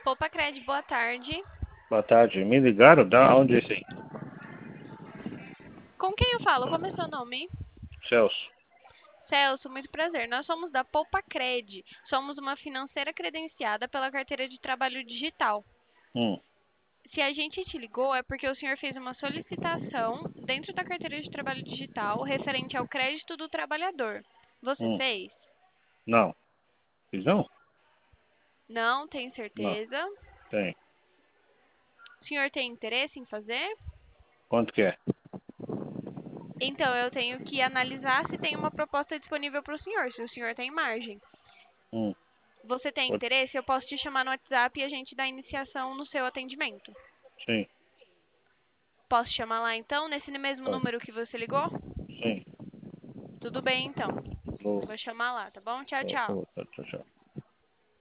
Poupa Cred, boa tarde. Boa tarde. Me ligaram? Da onde é esse aí? Com quem eu falo? Como é seu nome? Celso. Celso, muito prazer. Nós somos da Poupa Cred. Somos uma financeira credenciada pela carteira de trabalho digital. Hum, Se a gente te ligou é porque o senhor fez uma solicitação dentro da carteira de trabalho digital referente ao crédito do trabalhador. Você hum. fez? Não. Fiz não? Não, tem Não. certeza? Tem. O senhor tem interesse em fazer? Quanto que é? Então, eu tenho que analisar se tem uma proposta disponível para o senhor, se o senhor tem margem. Hum. Você tem Quanto- interesse? Eu posso te chamar no WhatsApp e a gente dá iniciação no seu atendimento. Sim. Posso chamar lá então, nesse mesmo Pode. número que você ligou? Sim. Tudo bem então. Vou. Vou chamar lá, tá bom? Tchau, Vou, tchau. vou. Tchau, tchau.